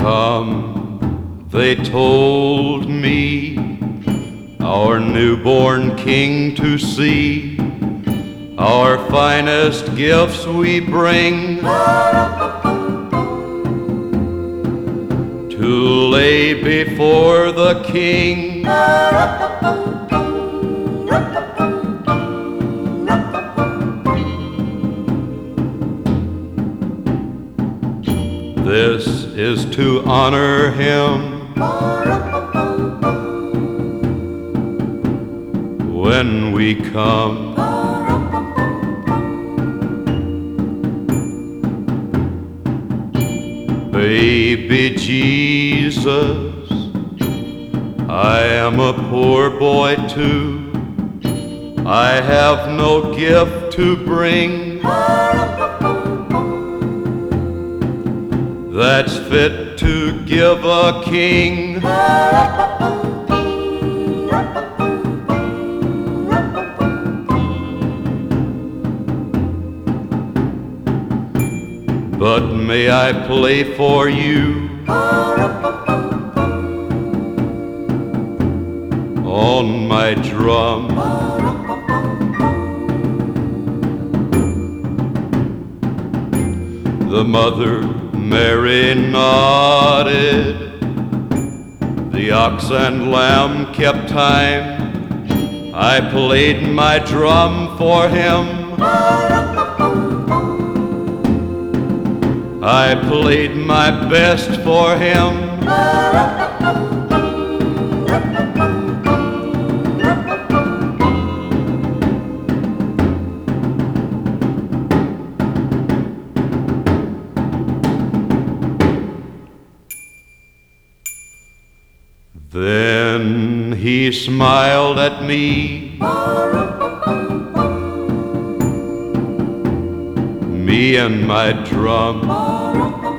Come, they told me, our newborn king to see. Our finest gifts we bring to lay before the king. This is to honor him when we come. Baby Jesus, I am a poor boy too. I have no gift to bring that's fit to give a king. But may I play for you on my drum? The mother Mary nodded, the ox and lamb kept time. I played my drum for him. I played my best for him. Then he smiled at me, me and my drum.